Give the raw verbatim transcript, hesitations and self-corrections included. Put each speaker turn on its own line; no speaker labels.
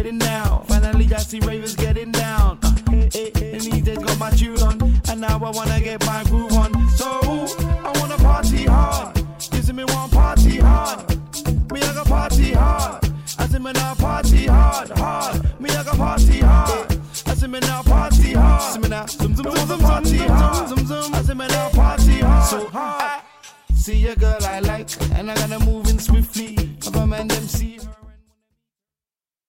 getting down. Finally I see ravers getting down. Uh, hey, hey, and these days got my tune on, and now I wanna get my groove on. So I wanna party hard. You see me want party hard. Me I go party hard. I see me now party hard, hard. Me I go party hard. I see me now party hard. See me now zoom zoom zoom zoom party hard. Zoom zoom. I see me now party hard. So hard. See a girl I like, and I gotta move in swiftly. If a man them see her.